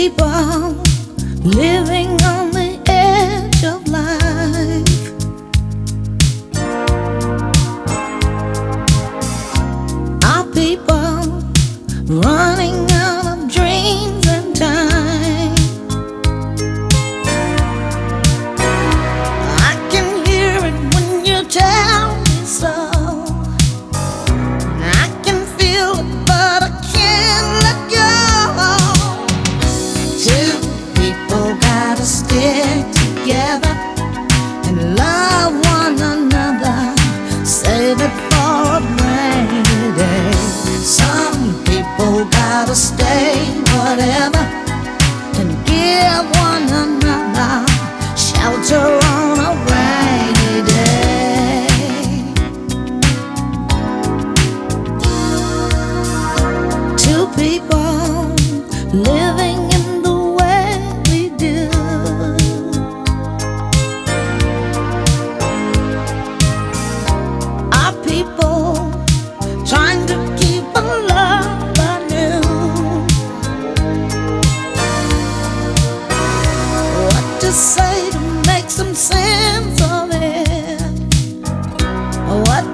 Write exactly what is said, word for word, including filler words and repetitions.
people living on the edge of life. Our people running out of dreams and time. I can hear it when you tell me so. I can feel it, but I can't let go. Two people gotta stick together and love one another. Save it for a rainy day. Some people gotta stay whatever and give one another shelter on a rainy day. Two people living in the way we do. Our people trying to keep a love anew. What to say to make some sense of it? What